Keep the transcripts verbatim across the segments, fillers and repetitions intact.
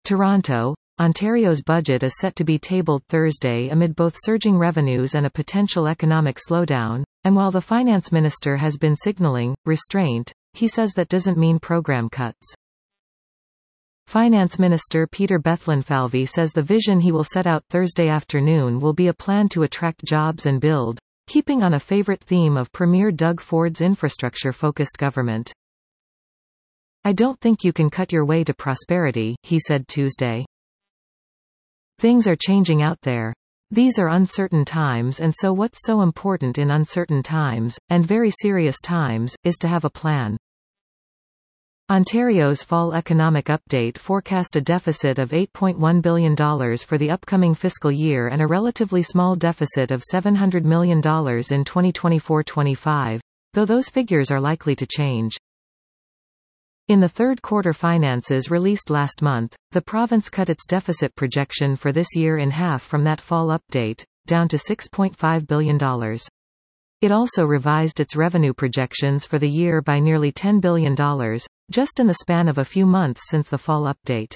Toronto, Ontario's budget is set to be tabled Thursday amid both surging revenues and a potential economic slowdown, and while the finance minister has been signalling restraint, he says that doesn't mean program cuts. Finance Minister Peter Bethlenfalvy says the vision he will set out Thursday afternoon will be a plan to attract jobs and build, keeping on a favourite theme of Premier Doug Ford's infrastructure-focused government. "I don't think you can cut your way to prosperity," he said Tuesday. "Things are changing out there. These are uncertain times, and so what's so important in uncertain times, and very serious times, is to have a plan." Ontario's fall economic update forecast a deficit of eight point one billion dollars for the upcoming fiscal year and a relatively small deficit of seven hundred million dollars in twenty twenty-four twenty-five, though those figures are likely to change. In the third quarter finances released last month, the province cut its deficit projection for this year in half from that fall update, down to six point five billion dollars. It also revised its revenue projections for the year by nearly ten billion dollars, just in the span of a few months since the fall update.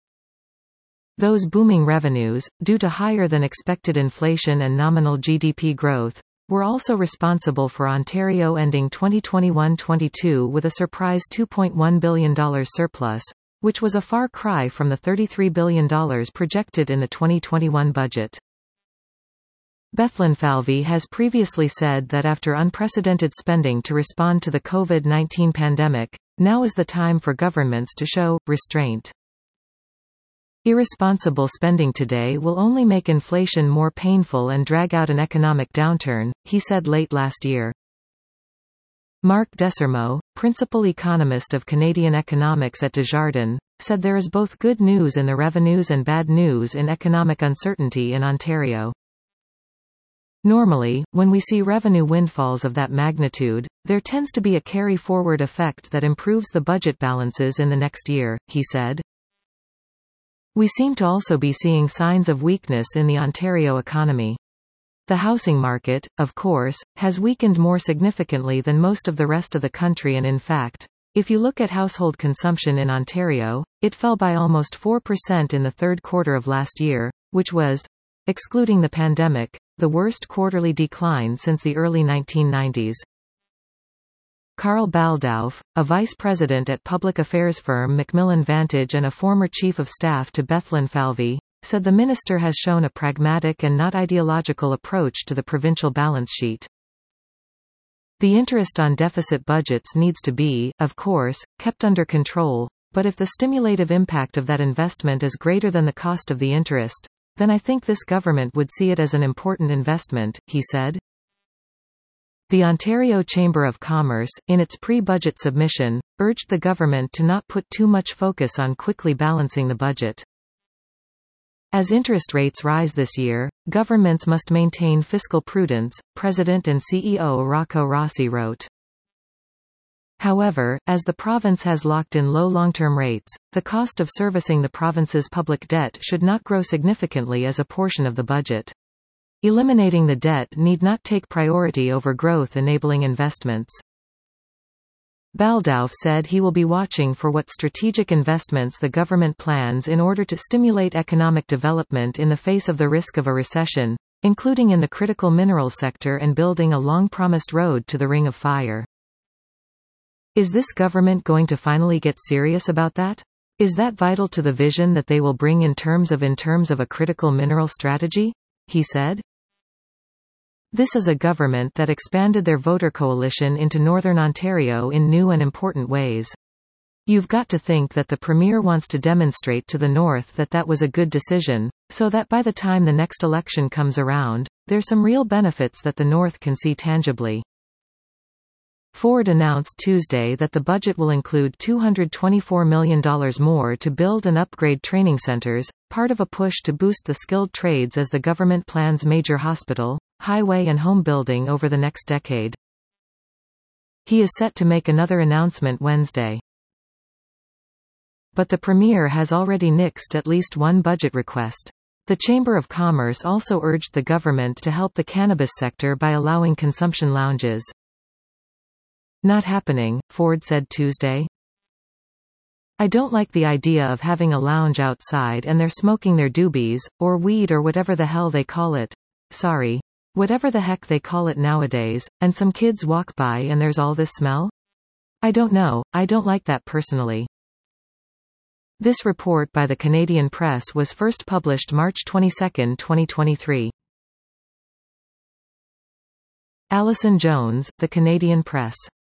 Those booming revenues, due to higher than expected inflation and nominal G D P growth, were also responsible for Ontario ending twenty twenty-one twenty-two with a surprise two point one billion dollars surplus, which was a far cry from the thirty-three billion dollars projected in the twenty twenty-one budget. Bethlenfalvy has previously said that after unprecedented spending to respond to the COVID nineteen pandemic, now is the time for governments to show restraint. "Irresponsible spending today will only make inflation more painful and drag out an economic downturn," he said late last year. Mark Desermo, principal economist of Canadian economics at Desjardins, said there is both good news in the revenues and bad news in economic uncertainty in Ontario. "Normally, when we see revenue windfalls of that magnitude, there tends to be a carry-forward effect that improves the budget balances in the next year," he said. "We seem to also be seeing signs of weakness in the Ontario economy. The housing market, of course, has weakened more significantly than most of the rest of the country, and in fact, if you look at household consumption in Ontario, it fell by almost four percent in the third quarter of last year, which was, excluding the pandemic, the worst quarterly decline since the early nineteen nineties. Carl Baldauf, a vice president at public affairs firm Macmillan Vantage and a former chief of staff to Bethlenfalvy, said the minister has shown a pragmatic and not ideological approach to the provincial balance sheet. "The interest on deficit budgets needs to be, of course, kept under control, but if the stimulative impact of that investment is greater than the cost of the interest, then I think this government would see it as an important investment," he said. The Ontario Chamber of Commerce, in its pre-budget submission, urged the government to not put too much focus on quickly balancing the budget. "As interest rates rise this year, governments must maintain fiscal prudence," President and C E O Rocco Rossi wrote. However, as the province has locked in low long-term rates, the cost of servicing the province's public debt should not grow significantly as a portion of the budget. Eliminating the debt need not take priority over growth-enabling investments. Baldauf said he will be watching for what strategic investments the government plans in order to stimulate economic development in the face of the risk of a recession, including in the critical minerals sector and building a long-promised road to the Ring of Fire. Is this government going to finally get serious about that? Is that vital to the vision that they will bring in terms of in terms of a critical mineral strategy? He said. This is a government that expanded their voter coalition into Northern Ontario in new and important ways. You've got to think that the Premier wants to demonstrate to the North that that was a good decision, so that by the time the next election comes around, there's some real benefits that the North can see tangibly. Ford announced Tuesday that the budget will include two hundred twenty-four million dollars more to build and upgrade training centers, part of a push to boost the skilled trades as the government plans major hospital, highway and home building over the next decade. He is set to make another announcement Wednesday. But the Premier has already nixed at least one budget request. The Chamber of Commerce also urged the government to help the cannabis sector by allowing consumption lounges. Not happening, Ford said Tuesday. I don't like the idea of having a lounge outside and they're smoking their doobies, or weed or whatever the hell they call it. Sorry. Whatever the heck they call it nowadays, and some kids walk by and there's all this smell? I don't know, I don't like that personally. This report by the Canadian Press was first published March twenty-second, twenty twenty-three. Alison Jones, The Canadian Press.